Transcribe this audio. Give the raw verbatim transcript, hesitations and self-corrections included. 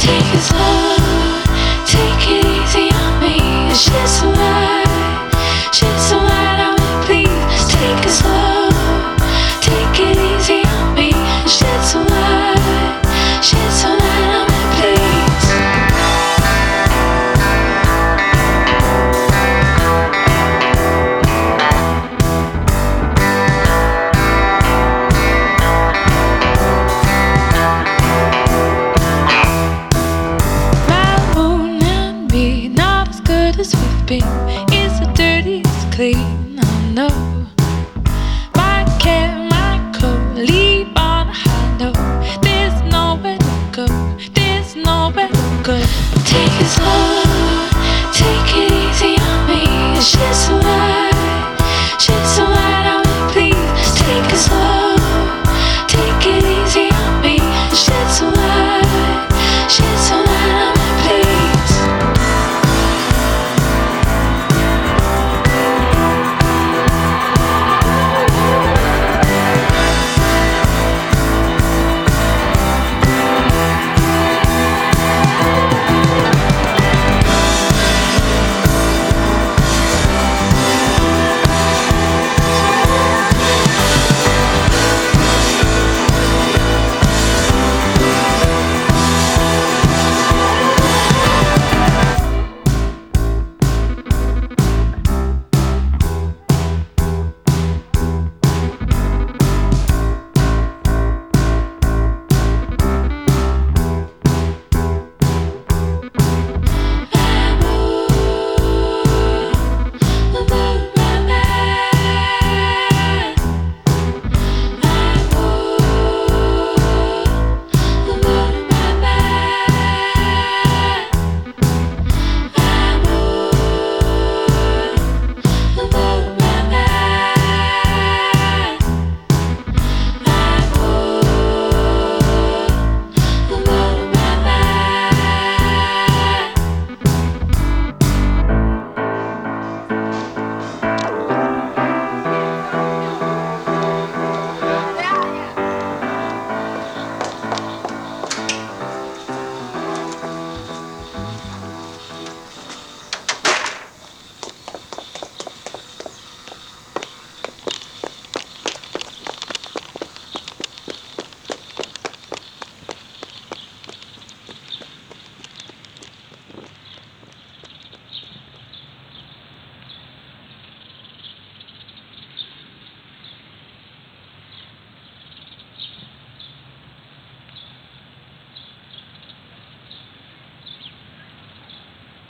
Take it slow, take it easy on me. Shed some light, shed some light on me, please. Take it slow, take it easy on me. Shed some light, shed some light on me, please. My moon and me, not as good as we've been. It's the dirtiest clean, I know. My chemical leave on a high note. There's nowhere to go, there's nowhere to go. Take it slow.